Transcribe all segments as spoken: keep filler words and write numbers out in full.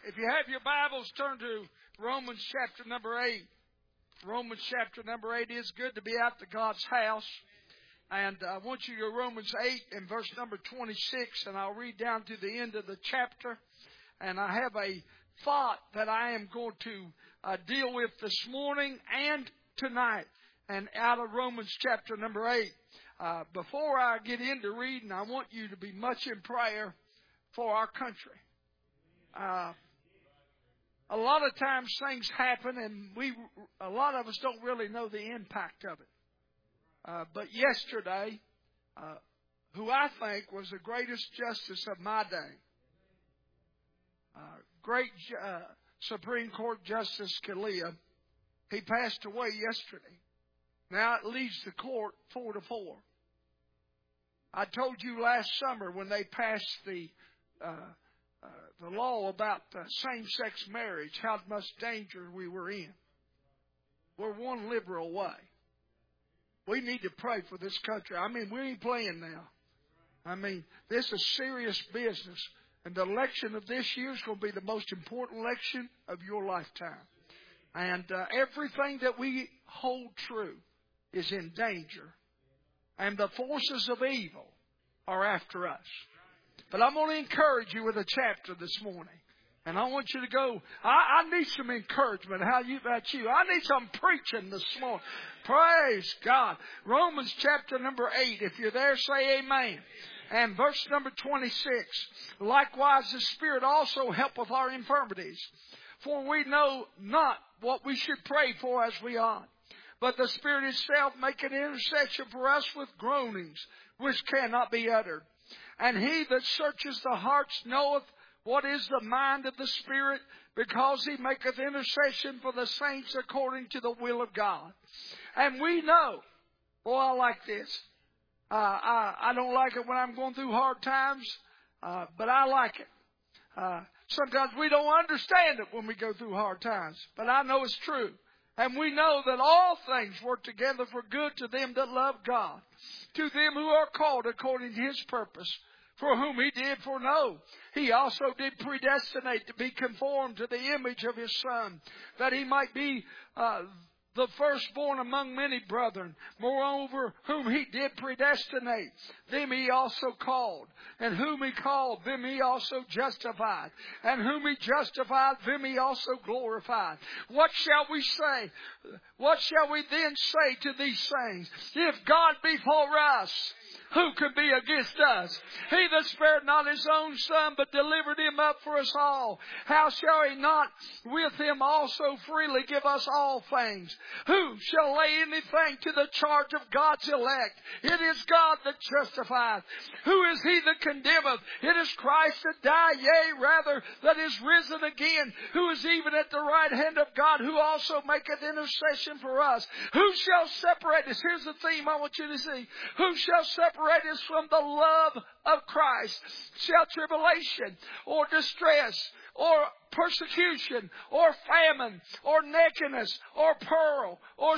If you have your Bibles, turn to Romans chapter number eight. Romans chapter number eight. Is good to be out to God's house. And I want you to Romans eight and verse number twenty-six, and I'll read down to the end of the chapter. And I have a thought that I am going to uh, deal with this morning and tonight. And out of Romans chapter number eight. Uh, before I get into reading, I want you to be much in prayer for our country. Uh, a lot of times things happen, and we, a lot of us don't really know the impact of it. Uh, but yesterday, uh, who I think was the greatest justice of my day, uh, great uh, Supreme Court Justice Scalia, he passed away yesterday. Now it leaves the court four to four. I told you last summer when they passed the uh, uh, the law about uh, same-sex marriage, how much danger we were in. We're one liberal way. We need to pray for this country. I mean, we ain't playing now. I mean, this is serious business. And the election of this year is going to be the most important election of your lifetime. And uh, everything that we hold true is in danger. And the forces of evil are after us. But I'm going to encourage you with a chapter this morning. And I want you to go. I, I need some encouragement. How you about you? I need some preaching this morning. Praise God. Romans chapter number eight. If you're there, say amen. And verse number twenty-six. Likewise, the Spirit also helpeth our infirmities. For we know not what we should pray for as we ought. But the Spirit itself maketh intercession for us with groanings, which cannot be uttered. And he that searches the hearts knoweth what is the mind of the Spirit, because he maketh intercession for the saints according to the will of God. And we know, boy, I like this. Uh, I, I don't like it when I'm going through hard times, uh, but I like it. Uh, sometimes we don't understand it when we go through hard times, but I know it's true. And we know that all things work together for good to them that love God, to them who are called according to His purpose, for whom He did foreknow. He also did predestinate to be conformed to the image of His Son, that He might be uh, the firstborn among many brethren. Moreover, whom He did predestinate, them He also called. And whom He called, them He also justified. And whom He justified, them He also glorified. What shall we say? What shall we then say to these things? If God be for us, who can be against us? He that spared not His own Son, but delivered Him up for us all, how shall He not with Him also freely give us all things? Who shall lay anything to the charge of God's elect? It is God that justifieth. Who is He that condemneth? It is Christ that died, yea, rather, that is risen again, who is even at the right hand of God, who also maketh intercession for us. Who shall separate us? Here's the theme I want you to see. Who shall separate us from the love of Christ? Shall tribulation or distress or persecution or famine or nakedness or peril or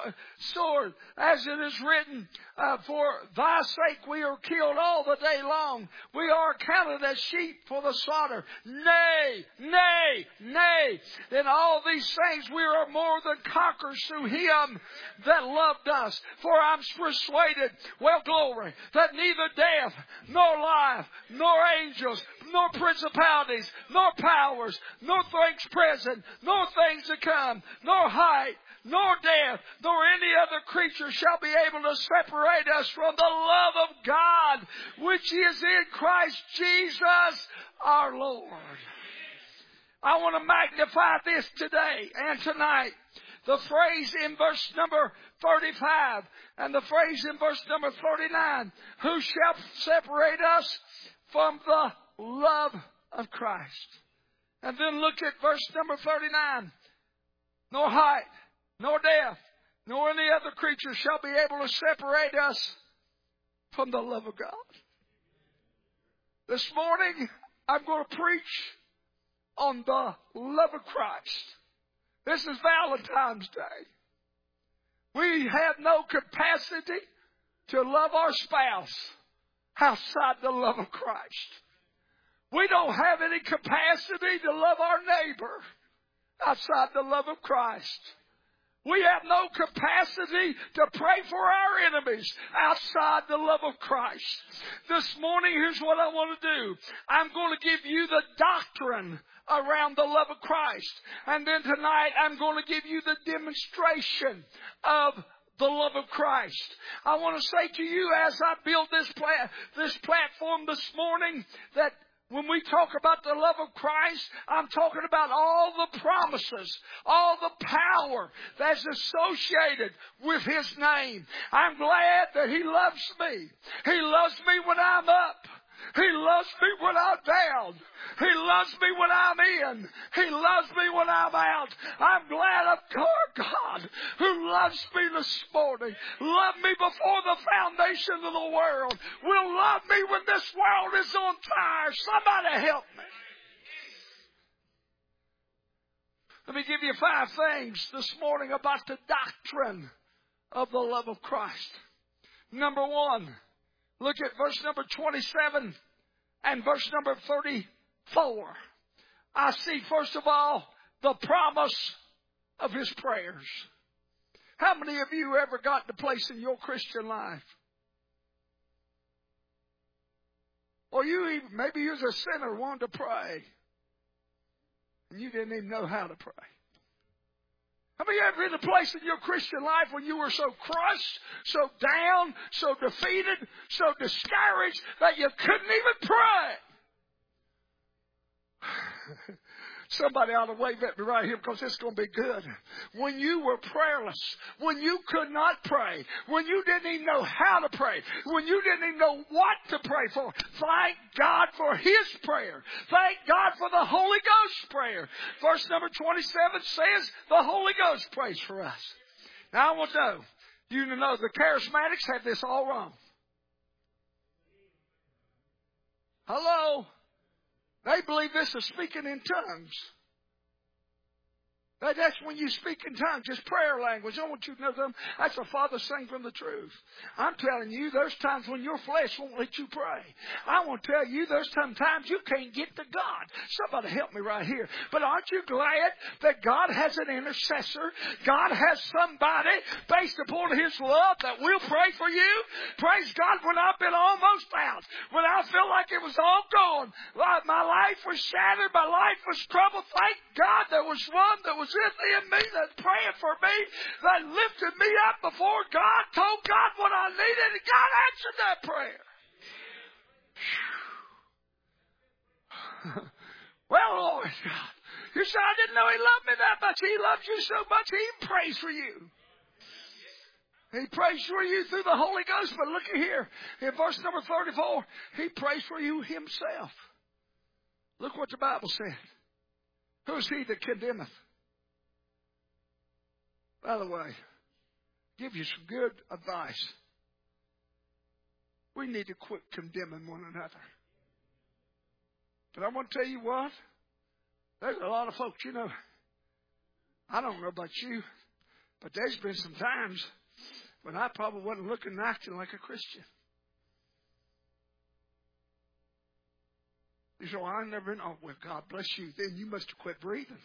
sword, as it is written, uh, for thy sake we are killed all the day long. We are counted as sheep for the slaughter. Nay, nay, nay. In all these things we are more than conquerors through Him that loved us. For I'm persuaded, well, glory, that neither death, nor life, nor angels, nor principalities, nor powers, nor things present, nor things to come, nor height, nor death, nor any other creature shall be able to separate us from the love of God, which is in Christ Jesus our Lord. I want to magnify this today and tonight. The phrase in verse number thirty-five and the phrase in verse number thirty-nine, who shall separate us from the love of Christ? And then look at verse number thirty-nine. Nor height, nor death, nor any other creature shall be able to separate us from the love of God. This morning, I'm going to preach on the love of Christ. This is Valentine's Day. We have no capacity to love our spouse outside the love of Christ. We don't have any capacity to love our neighbor outside the love of Christ. We have no capacity to pray for our enemies outside the love of Christ. This morning, here's what I want to do. I'm going to give you the doctrine around the love of Christ. And then tonight, I'm going to give you the demonstration of the love of Christ. I want to say to you as I build this, pla- this platform this morning that when we talk about the love of Christ, I'm talking about all the promises, all the power that's associated with His name. I'm glad that He loves me. He loves me when I'm up. He loves me when I'm down. He loves me when I'm in. He loves me when I'm out. I'm glad of God who loves me this morning. Loved me before the foundation of the world. Will love me when this world is on fire. Somebody help me. Let me give you five things this morning about the doctrine of the love of Christ. Number one, look at verse number twenty-seven and verse number thirty-four. I see, first of all, the promise of His prayers. How many of you ever got to a place in your Christian life? Or you even, maybe you're a sinner wanting to pray, and you didn't even know how to pray. Have you ever been in a place in your Christian life when you were so crushed, so down, so defeated, so discouraged that you couldn't even pray? Somebody ought to wave at me right here because it's going to be good. When you were prayerless, when you could not pray, when you didn't even know how to pray, when you didn't even know what to pray for, thank God for His prayer. Thank God for the Holy Ghost prayer. Verse number twenty-seven says the Holy Ghost prays for us. Now I want to know, you to know the charismatics have this all wrong. Hello? They believe this is speaking in tongues. That, that's when you speak in tongues. It's prayer language. I want you to know them. That's the Father saying from the truth. I'm telling you, there's times when your flesh won't let you pray. I want to tell you, there's sometimes you can't get to God. Somebody help me right here. But aren't you glad that God has an intercessor? God has somebody based upon His love that will pray for you. Praise God, when I've been almost out, when I feel like it was all gone, my life was shattered, my life was troubled. Thank God there was one that was with me and me that's praying for me, that lifted me up before God, told God what I needed, and God answered that prayer. Well, Lord God, you said I didn't know He loved me that much. He loves you so much, He even prays for you. He prays for you through the Holy Ghost. But look at here, in verse number thirty-four, He prays for you Himself. Look what the Bible said. Who is He that condemneth? By the way, give you some good advice. We need to quit condemning one another. But I want to tell you what, there's a lot of folks, you know, I don't know about you, but there's been some times when I probably wasn't looking and acting like a Christian. You say, well, I've never been, oh, well, God bless you. Then you must have quit breathing.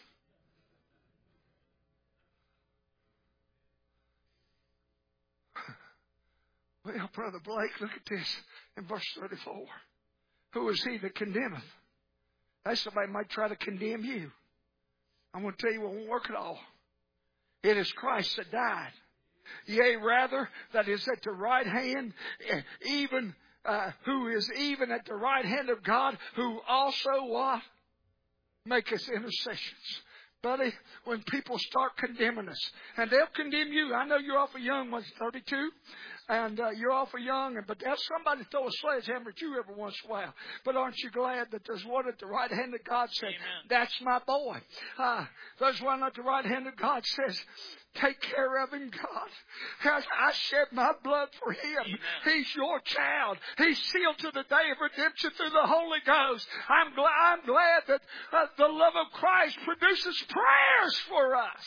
Well, Brother Blake, look at this in verse thirty-four. Who is He that condemneth? That somebody might try to condemn you. I'm going to tell you, it won't work at all. It is Christ that died. Yea, rather, that is at the right hand, even uh, who is even at the right hand of God, who also what? Make us intercessions. Buddy, when people start condemning us, and they'll condemn you. I know you're awful young, was thirty-two? And uh, you're awful young, but there's somebody throw a sledgehammer at you every once in a while. But aren't you glad that there's one at the right hand of God says, that's my boy. Uh, there's one at the right hand of God says, take care of him, God. I shed my blood for him. Amen. He's your child. He's sealed to the day of redemption through the Holy Ghost. I'm glad, I'm glad that uh, the love of Christ produces prayers for us.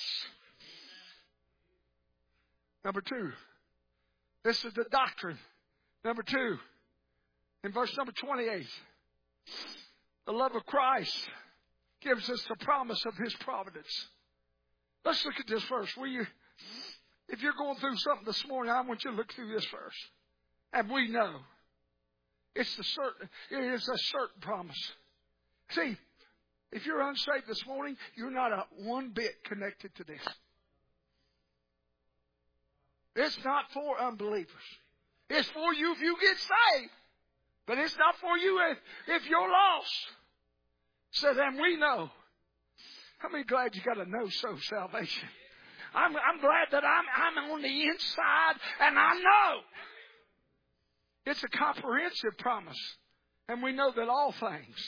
Number two. This is the doctrine. Number two, in verse number twenty-eight. The love of Christ gives us the promise of His providence. Let's look at this verse. Will you, if you're going through something this morning, I want you to look through this verse. And we know it's the certain, it is a certain promise. See, if you're unsaved this morning, you're not a one bit connected to this. It's not for unbelievers. It's for you if you get saved. But it's not for you if, if you're lost. So then we know. How many glad you got a know-so salvation? I'm, I'm glad that I'm, I'm on the inside and I know. It's a comprehensive promise. And we know that all things.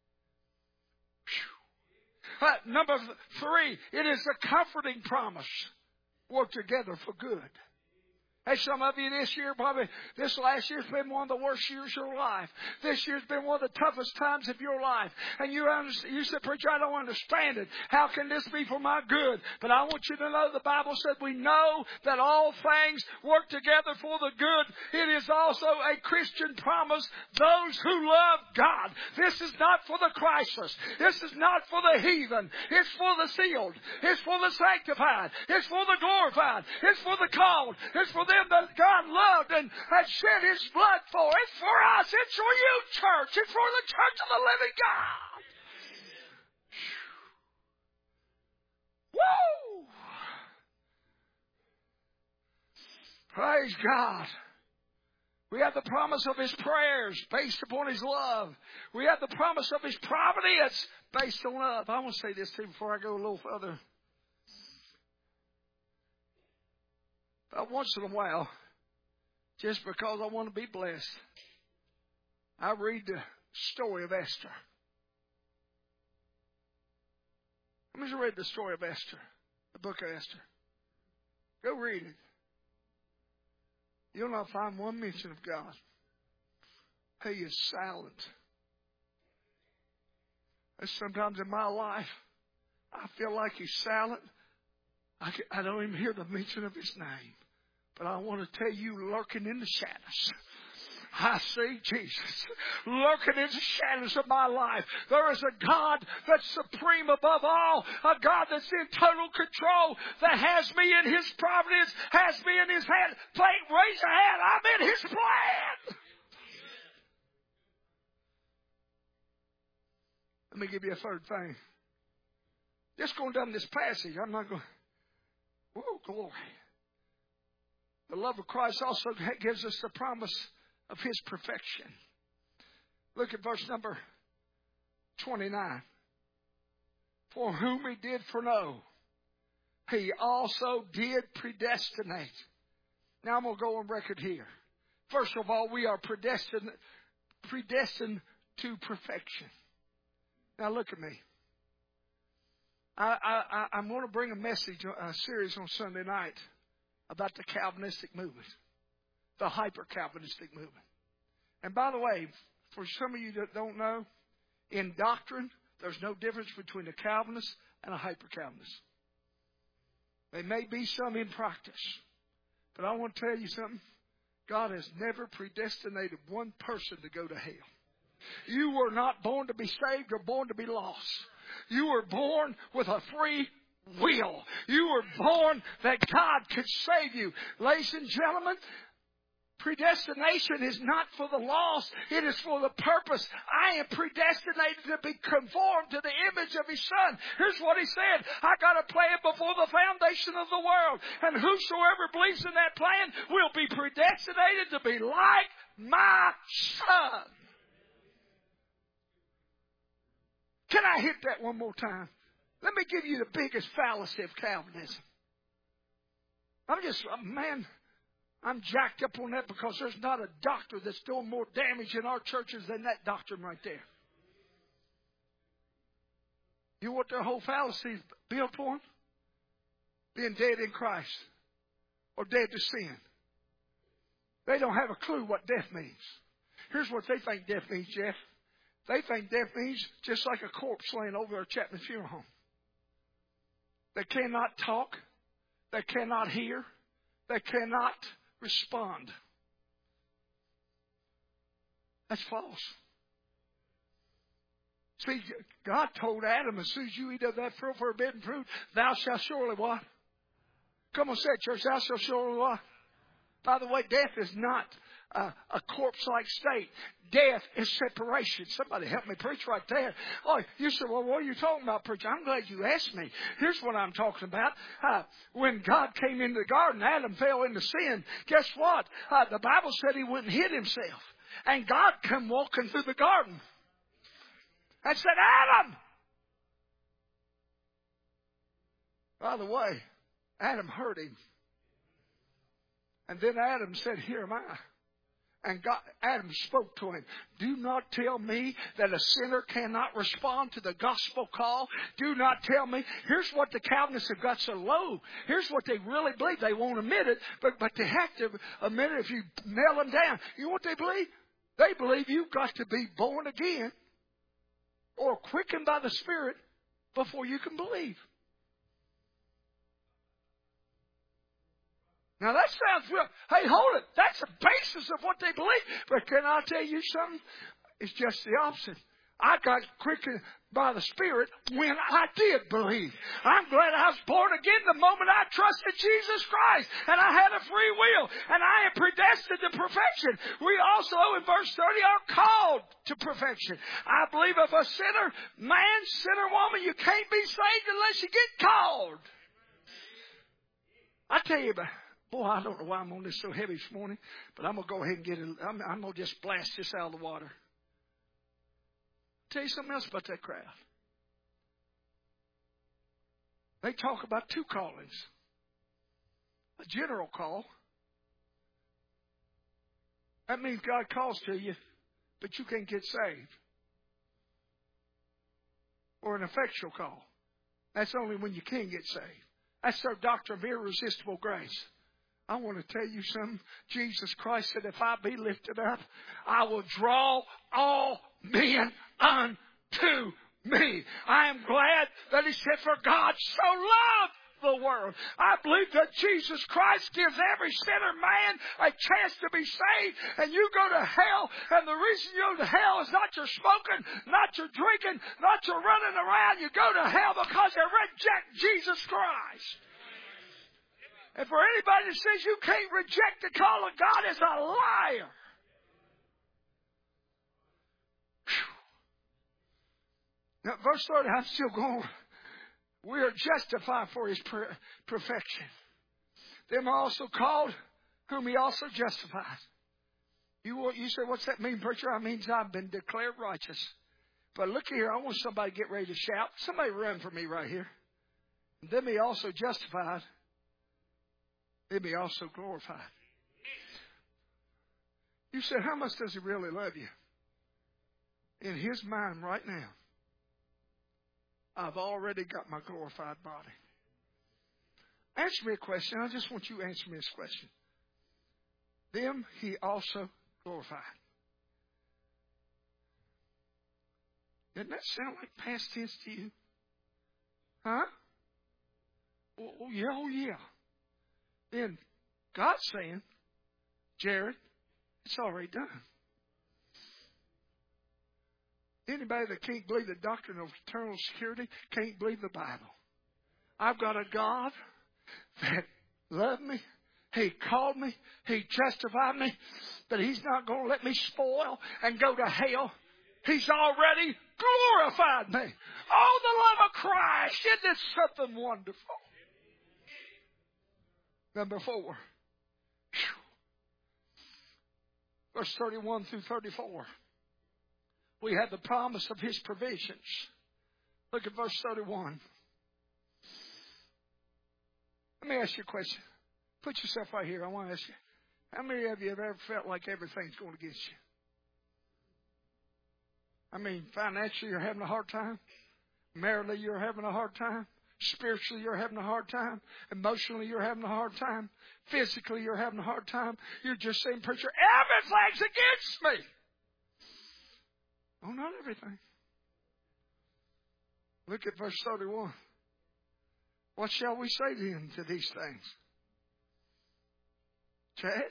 Uh, number three, it is a comforting promise. Work together for good. Hey, some of you this year, probably this last year's been one of the worst years of your life. This year's been one of the toughest times of your life. And you understand, you said, preacher, I don't understand it. How can this be for my good? But I want you to know the Bible said we know that all things work together for the good. It is also a Christian promise. Those who love God. This is not for the Christless. This is not for the heathen. It's for the sealed. It's for the sanctified. It's for the glorified. It's for the called. It's for them that God loved and had shed His blood for. It's for us. It's for you, church. It's for the church of the living God. Woo! Praise God. We have the promise of His prayers based upon His love. We have the promise of His providence based on love. I want to say this too before I go a little further. But once in a while, just because I want to be blessed, I read the story of Esther. How many read the story of Esther? The book of Esther. Go read it. You'll not find one mention of God. He is silent. And sometimes in my life, I feel like He's silent. I, can, I don't even hear the mention of His name. But I want to tell you, lurking in the shadows, I see Jesus lurking in the shadows of my life. There is a God that's supreme above all, a God that's in total control, that has me in His providence, has me in His hand. Play, raise your hand. I'm in His plan. Let me give you a third thing. Just going down this passage, I'm not going. Whoa, glory. The love of Christ also gives us the promise of His perfection. Look at verse number twenty-nine. For whom He did foreknow, He also did predestinate. Now I'm going to go on record here. First of all, we are predestined, predestined to perfection. Now look at me. I, I, I'm going to bring a message, a series on Sunday night about the Calvinistic movement, the hyper-Calvinistic movement. And by the way, for some of you that don't know, in doctrine, there's no difference between a Calvinist and a hyper-Calvinist. There may be some in practice, but I want to tell you something. God has never predestinated one person to go to hell. You were not born to be saved or born to be lost. You were born with a free will. You were born that God could save you. Ladies and gentlemen, predestination is not for the lost. It is for the purpose. I am predestinated to be conformed to the image of His Son. Here's what He said. I got a plan before the foundation of the world. And whosoever believes in that plan will be predestinated to be like my Son. Can I hit that one more time? Let me give you the biggest fallacy of Calvinism. I'm just, man, I'm jacked up on that because there's not a doctor that's doing more damage in our churches than that doctrine right there. You know what their whole fallacy is built on? Being dead in Christ or dead to sin. They don't have a clue what death means. Here's what they think death means, Jeff. They think death means just like a corpse laying over a Chapman funeral home. They cannot talk. They cannot hear. They cannot respond. That's false. See, God told Adam, as soon as you eat of that forbidden fruit, thou shalt surely what? Come on, say it, church. Thou shalt surely what? By the way, death is not uh, a corpse-like state. Death is separation. Somebody help me preach right there. Oh, you said, well, what are you talking about, preacher? I'm glad you asked me. Here's what I'm talking about. Uh, when God came into the garden, Adam fell into sin. Guess what? Uh, the Bible said he went and hid himself. And God come walking through the garden and said, Adam! By the way, Adam heard him. And then Adam said, here am I. And God, Adam spoke to him. Do not tell me that a sinner cannot respond to the gospel call. Do not tell me. Here's what the Calvinists have got so low. Here's what they really believe. They won't admit it, but, but they have to admit it if you nail them down. You know what they believe? They believe you've got to be born again or quickened by the Spirit before you can believe. Now that sounds real. Hey, hold it. That's the basis of what they believe. But can I tell you something? It's just the opposite. I got quickened by the Spirit when I did believe. I'm glad I was born again the moment I trusted Jesus Christ. And I had a free will. And I am predestined to perfection. We also, in verse thirty, are called to perfection. I believe if a sinner, man, sinner, woman, you can't be saved unless you get called. I tell you, boy, I don't know why I'm on this so heavy this morning, but I'm going to go ahead and get it. I'm, I'm going to just blast this out of the water. Tell you something else about that crowd. They talk about two callings. A general call. That means God calls to you, but you can't get saved. Or an effectual call. That's only when you can get saved. That's their doctrine of irresistible grace. I want to tell you something. Jesus Christ said, if I be lifted up, I will draw all men unto me. I am glad that he said, for God so loved the world. I believe that Jesus Christ gives every sinner man a chance to be saved, and you go to hell, and the reason you go to hell is not your smoking, not your drinking, not your running around. You go to hell because you reject Jesus Christ. And for anybody that says you can't reject the call of God is a liar. Now, verse thirty, I'm still going. We are justified for his per- perfection. Them are also called, whom he also justified. You, you say, what's that mean, preacher? That means I've been declared righteous. But look here, I want somebody to get ready to shout. Somebody run for me right here. Them he also justified. Them he also glorified. You said, how much does he really love you? In his mind right now, I've already got my glorified body. Answer me a question. I just want you to answer me this question. Them he also glorified. Doesn't that sound like past tense to you? Huh? Oh, oh yeah, oh yeah. Then God's saying, Jared, it's already done. Anybody that can't believe the doctrine of eternal security can't believe the Bible. I've got a God that loved me. He called me. He justified me. But he's not going to let me spoil and go to hell. He's already glorified me. Oh, the love of Christ. Isn't it something wonderful? Number four. Whew. Verse thirty-one through thirty-four. We have the promise of his provisions. Look at verse thirty-one. Let me ask you a question. Put yourself right here. I want to ask you. How many of you have ever felt like everything's going against you? I mean, financially you're having a hard time. Maritally you're having a hard time. Spiritually you're having a hard time. Emotionally you're having a hard time. Physically you're having a hard time. You're just saying, preacher, everything's against me. Oh, not everything. Look at verse thirty-one. What shall we say then to these things? Chad,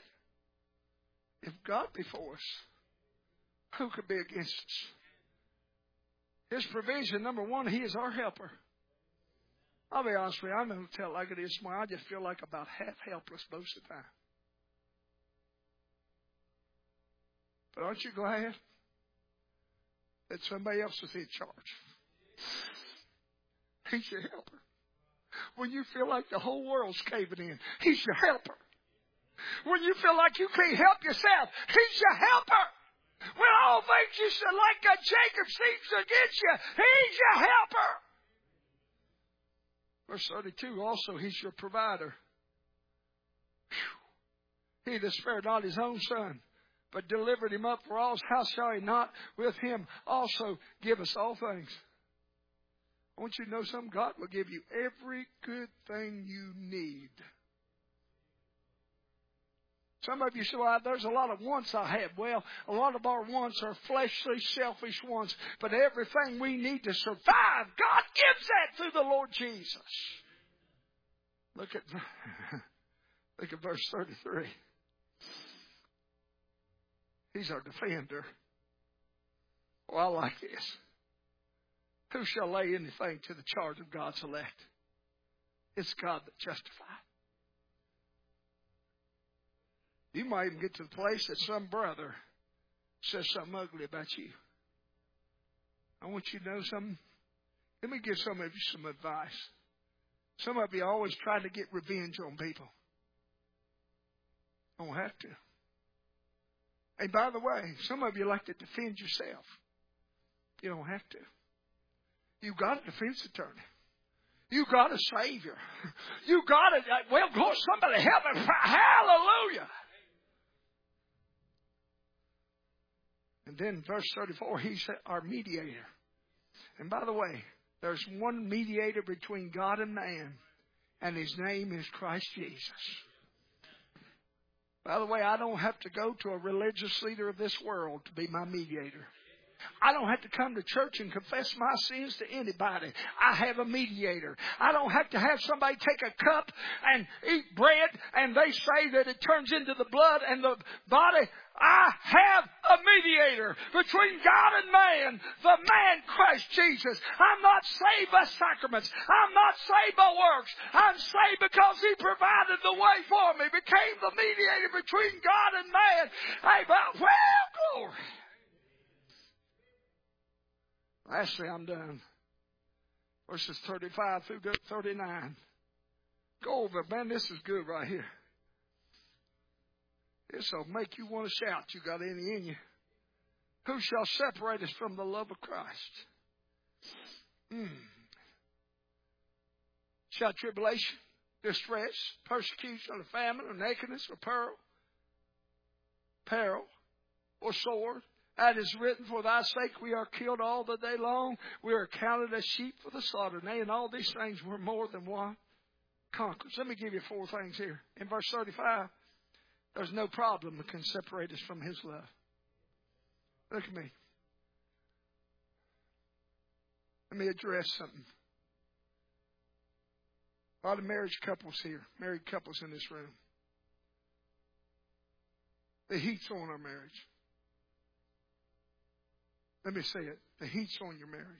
if God be for us, who could be against us? His provision, number one, He is our helper. I'll be honest with you, I'm going to tell it like it is. I just feel like about half helpless most of the time. But aren't you glad that somebody else is in charge? He's your helper. When you feel like the whole world's caving in, He's your helper. When you feel like you can't help yourself, He's your helper. When all things you should like a Jacob seems against you, He's your helper. Verse thirty-two, also He's your provider. Whew. He that spared not His own Son, but delivered Him up for all, how shall He not with Him also give us all things? I want you to know something. God will give you every good thing you need. Some of you say, well, there's a lot of wants I have. Well, a lot of our wants are fleshly, selfish wants. But everything we need to survive, God gives that through the Lord Jesus. Look at, look at verse thirty-three. He's our defender. Oh, I like this. Who shall lay anything to the charge of God's elect? It's God that justifies. You might even get to the place that some brother says something ugly about you. I want you to know something. Let me give some of you some advice. Some of you always try to get revenge on people. Don't have to. And by the way, some of you like to defend yourself. You don't have to. You've got a defense attorney. You got a Savior. You got it. Well, Lord, somebody help me. Hallelujah. And then verse thirty-four, He's our mediator. And by the way, there's one mediator between God and man, and His name is Christ Jesus. By the way, I don't have to go to a religious leader of this world to be my mediator. I don't have to come to church and confess my sins to anybody. I have a mediator. I don't have to have somebody take a cup and eat bread and they say that it turns into the blood and the body. I have a mediator between God and man, the man Christ Jesus. I'm not saved by sacraments. I'm not saved by works. I'm saved because He provided the way for me, became the mediator between God and man. Hey, but, well, glory. Lastly, I'm done. Verses thirty-five through thirty-nine. Go over, man, this is good right here. This will make you want to shout. You got any in you? Who shall separate us from the love of Christ? Hmm. Shall tribulation, distress, persecution, or famine, or nakedness, or peril, peril, or sword? That is written, for thy sake we are killed all the day long. We are counted as sheep for the slaughter. Nay, in all these things we're more than one conquerors. Let me give you four things here. In verse thirty-five, there's no problem that can separate us from His love. Look at me. Let me address something. A lot of marriage couples here, married couples in this room. The heat's on our marriage. Let me say it. The heat's on your marriage.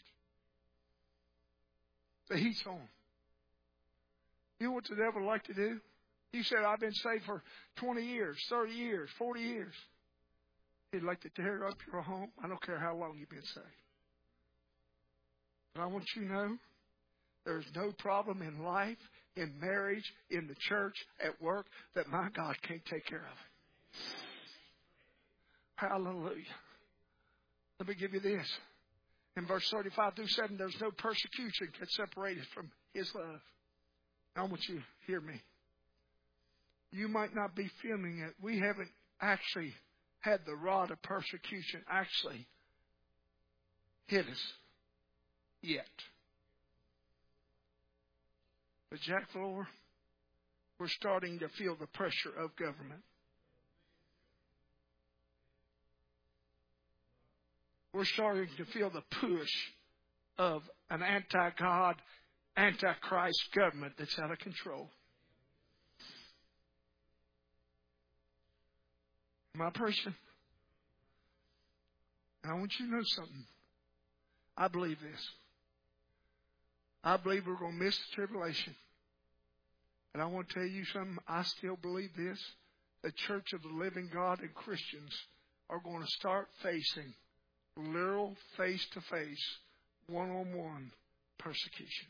The heat's on. You know what the devil would like to do? You said, I've been saved for twenty years, thirty years, forty years. He'd like to tear up your home. I don't care how long you've been saved. But I want you to know, there's no problem in life, in marriage, in the church, at work, that my God can't take care of. Hallelujah. Let me give you this. In verse thirty-five through seven, there's no persecution can separate us from His love. I want you to hear me. You might not be feeling it. We haven't actually had the rod of persecution actually hit us yet. But Jack Floor, we're starting to feel the pressure of government. We're starting to feel the push of an anti-God, anti-Christ government that's out of control. Am I preaching? And I want you to know something. I believe this. I believe we're going to miss the tribulation. And I want to tell you something. I still believe this. The Church of the Living God and Christians are going to start facing literal face-to-face, one-on-one persecution.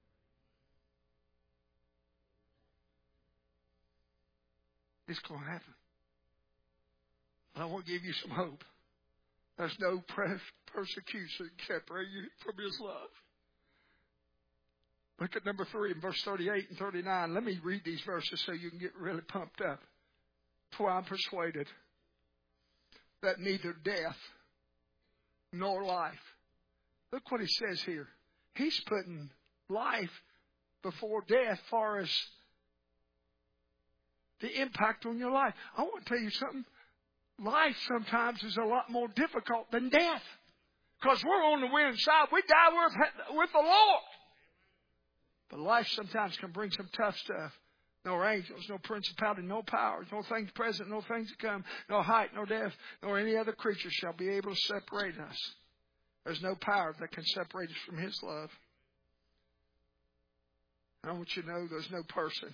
It's going to happen. But I want to give you some hope. There's no persecution separate you from His love. Look at number three in verse thirty-eight and thirty-nine. Let me read these verses so you can get really pumped up. For I'm persuaded that neither death nor life. Look what he says here. He's putting life before death as far as the impact on your life. I want to tell you something. Life sometimes is a lot more difficult than death. Because we're on the winning side. We die with, with the Lord. But life sometimes can bring some tough stuff. No angels, no principality, no powers, no things present, no things to come, no height, no depth, nor any other creature shall be able to separate us. There's no power that can separate us from His love. And I want you to know there's no person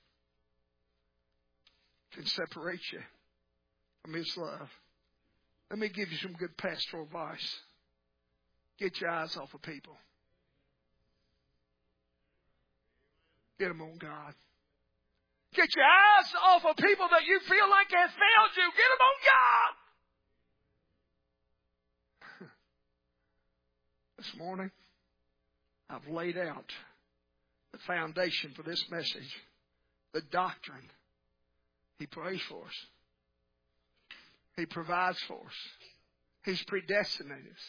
can separate you from His love. Let me give you some good pastoral advice. Get your eyes off of people. Get them on God. Get your eyes off of people that you feel like have failed you. Get them on God. This morning, I've laid out the foundation for this message. The doctrine. He prays for us. He provides for us. He's predestinated us.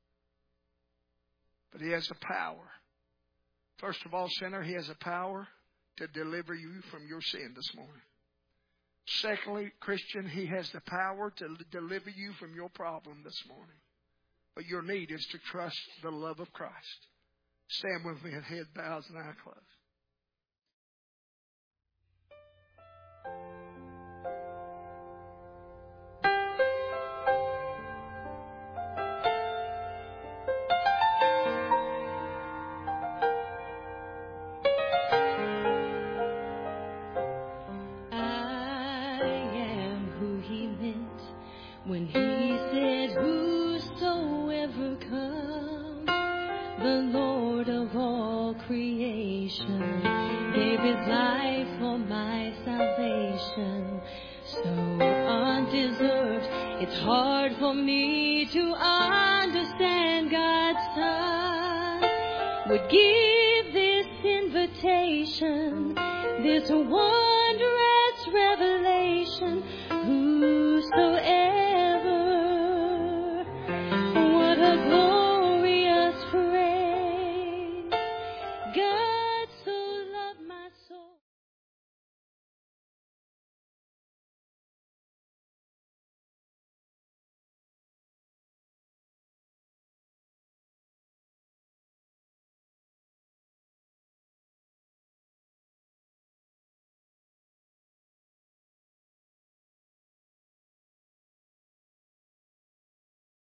But He has the power. First of all, sinner, He has the power to deliver you from your sin this morning. Secondly, Christian, He has the power to deliver you from your problem this morning. But your need is to trust the love of Christ. Stand with me, head bows and eye closed. When He said, whosoever comes, the Lord of all creation gave His life for my salvation. So undeserved, it's hard for me to understand God's Son would give this invitation, this wonderful